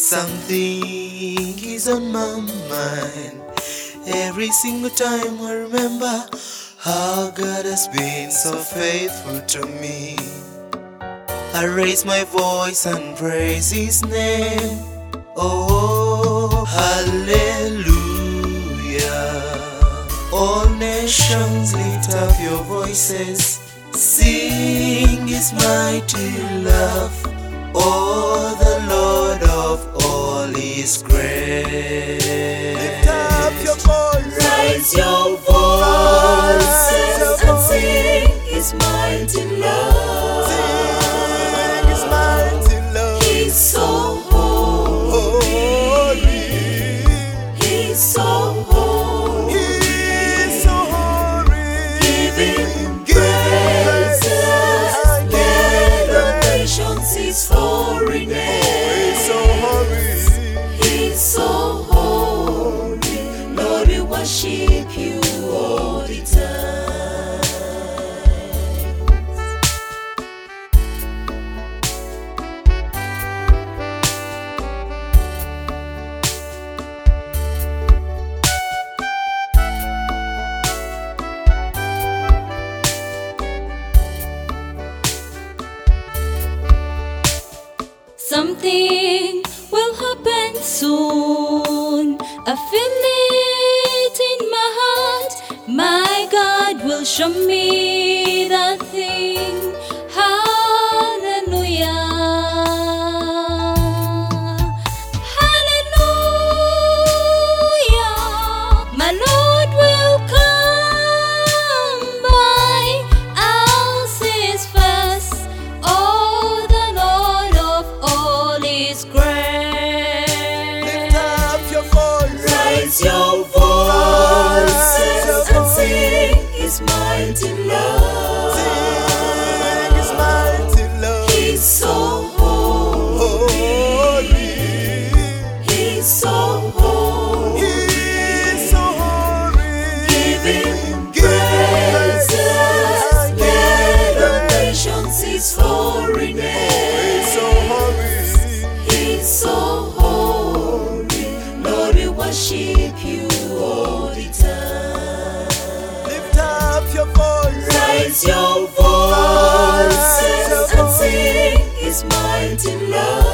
Something is on my mind. Every single time I remember how God has been so faithful to me. I raise my voice and praise His name. Oh, hallelujah. All nations lift up your voices. Sing His mighty love. Oh, the Lord of all is great. Lift up your voice. Raise your voices and sing His mighty love. Sing His mighty love. He's so holy. He's so holy. He's so holy. Give Him praises. Let the nations His holy name. He's so holy. He's so holy. Lord, we worship You all the time. Something will happen soon. I feel it in my heart. My God will show me that thing. Hallelujah. Hallelujah. My Lord will come by. I'll see His face. Oh, the Lord of all is great. Lift up your voice. Raise your voices and sing His mighty love. Sing His mighty love. He's so holy. He's so holy. He's so holy. Give Him Give praises. Him Let the nations His holy He's name. so holy. He's so holy. Lord, we worship You all the time. Lift up your voice. Raise your voices and sing His mighty love.